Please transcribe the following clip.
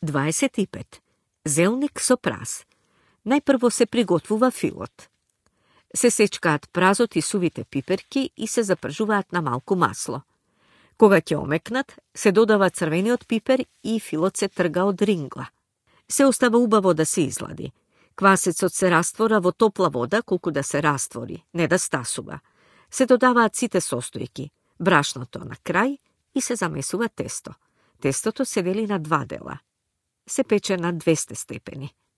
25. Zelnik со праз. Најпрво се приготвува филот. Се сечкаат празот и сувите пиперки и се запржуваат на малку масло. Кога ќе омекнат, се додава црвениот пипер и филот се трга од рингла. Се остава убаво да се излади. Квасецот се раствора во топла вода колку да се раствори, не да стасува. Се додаваат сите состојки, брашното на крај и се замесува тесто. Тестото се дели на 2 дела. Се пече на 200 степени.